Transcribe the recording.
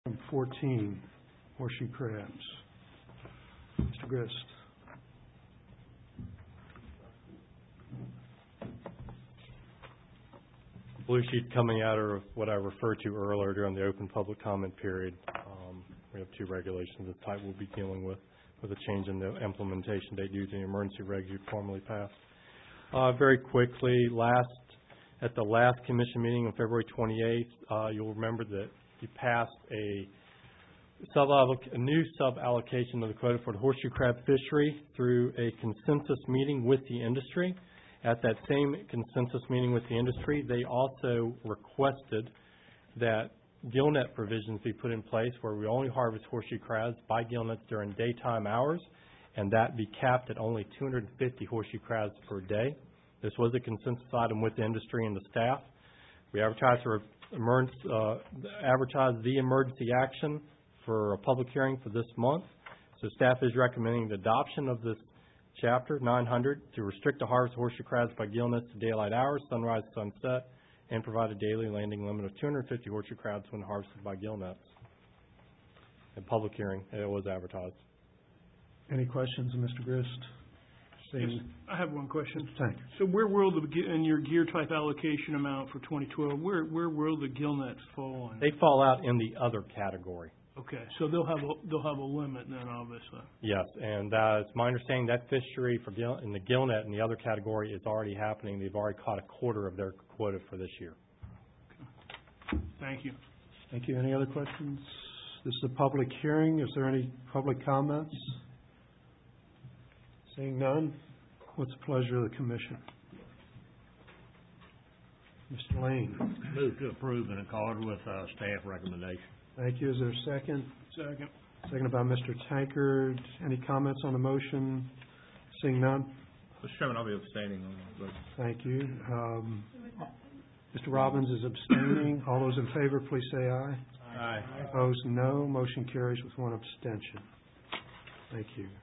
Item 14, horseshoe crabs. Mr. Grist. Blue sheet coming out of what I referred to earlier during the open public comment period. We have two regulations of the type we'll be dealing with a change in the implementation date due to the emergency regs you formally passed. Very quickly, at the last commission meeting on February 28th, you'll remember that you passed a new sub-allocation of the quota for the horseshoe crab fishery through a consensus meeting with the industry. At that same consensus meeting with the industry, they also requested that gill net provisions be put in place where we only harvest horseshoe crabs by gill nets during daytime hours, and that be capped at only 250 horseshoe crabs per day. This was a consensus item with the industry and the staff. We advertised the emergency action for a public hearing for this month. So staff is recommending the adoption of this Chapter 900 to restrict the harvest of horseshoe crabs by gill nets to daylight hours, sunrise to sunset, and provide a daily landing limit of 250 horseshoe crabs when harvested by gill nets. A public hearing, it was advertised. Any questions of Mr. Grist? Yes, I have one question. Thank you. So where will in your gear type allocation amount for 2012, where will the gill nets fall in? They fall out in the other category. Okay, so they'll have a limit then, obviously. Yes, and it's my understanding that fishery in the gill net in the other category is already happening. They've already caught a quarter of their quota for this year. Okay. Thank you. Thank you. Any other questions? This is a public hearing. Is there any public comments? Seeing none, what's the pleasure of the commission? Mr. Lane. Move to approve in accord with staff recommendation. Thank you. Is there a second? Second. Seconded by Mr. Tankard. Any comments on the motion? Seeing none? Mr. Chairman, I'll be abstaining on the vote. Thank you. Mr. Robbins is abstaining. All those in favor, please say aye. Aye. Opposed, no. Motion carries with one abstention. Thank you.